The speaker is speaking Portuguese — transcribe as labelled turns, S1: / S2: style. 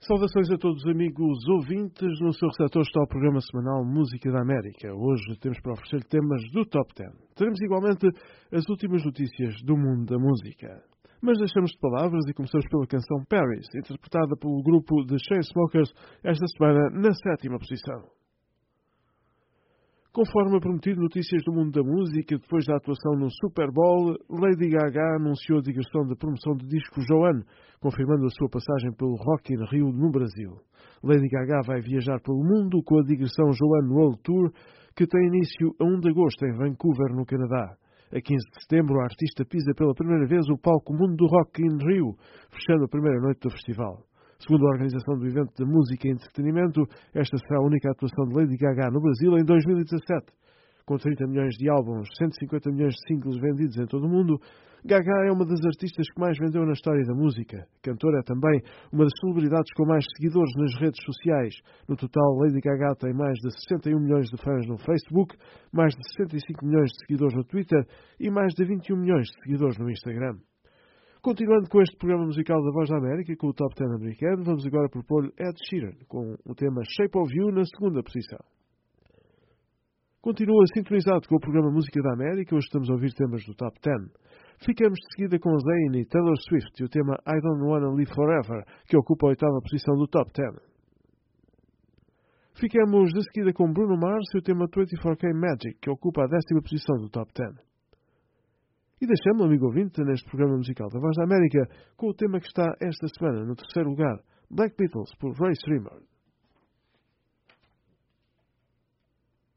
S1: Saudações a todos os amigos ouvintes. No seu receptor está o programa semanal Música da América. Hoje temos para oferecer temas do Top 10. Teremos igualmente as últimas notícias do mundo da música. Mas deixamos de palavras e começamos pela canção Paris, interpretada pelo grupo The Chainsmokers, esta semana na 7ª posição. Conforme prometido, notícias do mundo da música, depois da atuação no Super Bowl, Lady Gaga anunciou a digressão da promoção do disco Joanne, confirmando a sua passagem pelo Rock in Rio no Brasil. Lady Gaga vai viajar pelo mundo com a digressão Joanne World Tour, que tem início a 1 de agosto em Vancouver, no Canadá. A 15 de setembro, a artista pisa pela primeira vez o palco Mundo do Rock in Rio, fechando a primeira noite do festival. Segundo a organização do evento de música e entretenimento, esta será a única atuação de Lady Gaga no Brasil em 2017. Com 30 milhões de álbuns, 150 milhões de singles vendidos em todo o mundo, Gaga é uma das artistas que mais vendeu na história da música. A cantora é também uma das celebridades com mais seguidores nas redes sociais. No total, Lady Gaga tem mais de 61 milhões de fãs no Facebook, mais de 65 milhões de seguidores no Twitter e mais de 21 milhões de seguidores no Instagram. Continuando com este programa musical da Voz da América, com o Top 10 americano, vamos agora propor Ed Sheeran, com o tema Shape of You na segunda posição. Continua sintonizado com o programa Música da América, hoje estamos a ouvir temas do Top 10. Ficamos de seguida com Zayn e Taylor Swift e o tema I Don't Wanna Live Forever, que ocupa a 8ª posição do Top 10. Ficamos de seguida com Bruno Mars e o tema 24K Magic, que ocupa a 10ª posição do Top 10. E deixamos, amigo ouvinte, neste programa musical da Voz da América, com o tema que está esta semana no terceiro lugar, Black Beatles, por Ray Streamer.